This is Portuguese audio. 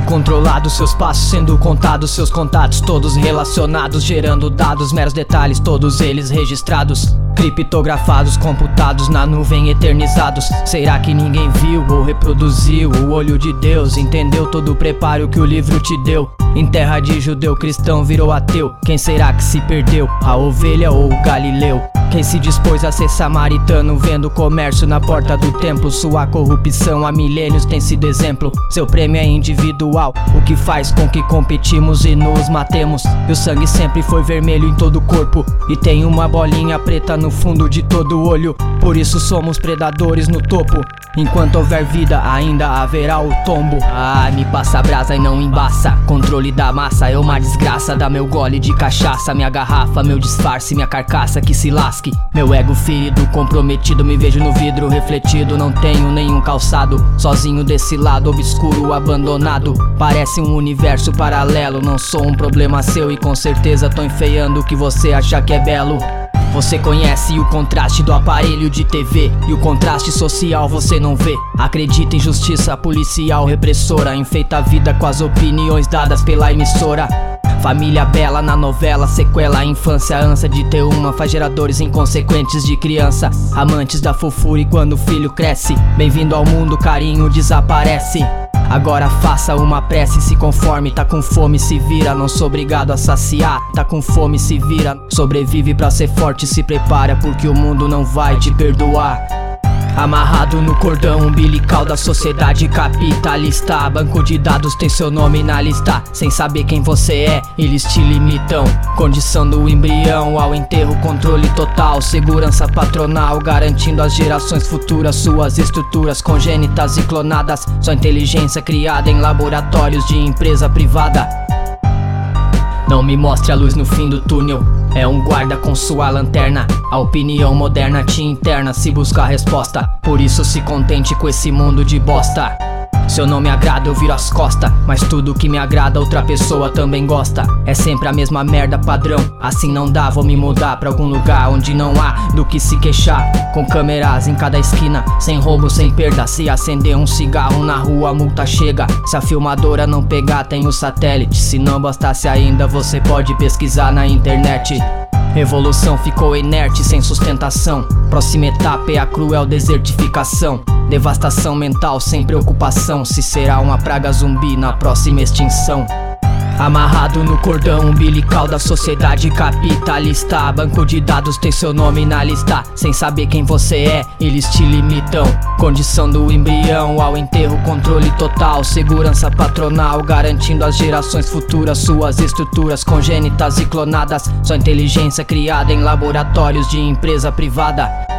controlado, seus passos sendo contados, seus contatos todos relacionados, gerando dados, meros detalhes, todos eles registrados, criptografados, computados na nuvem, eternizados. Será que ninguém viu ou reproduziu? O olho de Deus entendeu todo o preparo que o livro te deu. Em terra de judeu, cristão virou ateu. Quem será que se perdeu? A ovelha ou o Galileu? Quem se dispôs a ser samaritano, vendo o comércio na porta do templo? Sua corrupção há milênios tem sido exemplo. Seu prêmio é individual, o que faz com que competimos e nos matemos. E o sangue sempre foi vermelho em todo o corpo, e tem uma bolinha preta no fundo de todo o olho. Por isso somos predadores no topo. Enquanto houver vida, ainda haverá o tombo. Ah, me passa a brasa e não embaça. Controle da massa é uma desgraça. Dá meu gole de cachaça, minha garrafa, meu disfarce, minha carcaça que se lasque. Meu ego ferido, comprometido, me vejo no vidro refletido. Não tenho nenhum calçado, sozinho desse lado obscuro, abandonado. Parece um universo paralelo. Não sou um problema seu e com certeza tô enfeiando o que você acha que é belo. Você conhece o contraste do aparelho de TV, e o contraste social você não vê. Acredita em justiça policial repressora, enfeita a vida com as opiniões dadas pela emissora. Família bela na novela, sequela a infância, ânsia de ter uma, faz geradores inconsequentes de criança, amantes da fofura e quando o filho cresce, bem-vindo ao mundo, carinho desaparece. Agora faça uma prece, se conforme, tá com fome, se vira, não sou obrigado a saciar. Tá com fome, se vira, sobrevive pra ser forte, se prepara porque o mundo não vai te perdoar. Amarrado no cordão umbilical da sociedade capitalista, banco de dados tem seu nome na lista. Sem saber quem você é, eles te limitam. Condição do embrião ao enterro, controle total, segurança patronal, garantindo às gerações futuras suas estruturas congênitas e clonadas. Sua inteligência criada em laboratórios de empresa privada. Não me mostre a luz no fim do túnel, é um guarda com sua lanterna. A opinião moderna te interna se buscar resposta, por isso se contente com esse mundo de bosta. Se eu não me agrada eu viro as costas, mas tudo que me agrada outra pessoa também gosta. É sempre a mesma merda padrão, assim não dá, vou me mudar pra algum lugar onde não há do que se queixar. Com câmeras em cada esquina, sem roubo, sem perda. Se acender um cigarro na rua a multa chega. Se a filmadora não pegar tem o satélite, se não bastasse ainda você pode pesquisar na internet. Revolução ficou inerte, sem sustentação. Próxima etapa é a cruel desertificação. Devastação mental sem preocupação se será uma praga zumbi na próxima extinção. Amarrado no cordão umbilical da sociedade capitalista, banco de dados tem seu nome na lista. Sem saber quem você é, eles te limitam. Condição do embrião ao enterro, controle total, segurança patronal, garantindo às gerações futuras suas estruturas congênitas e clonadas. Sua inteligência criada em laboratórios de empresa privada.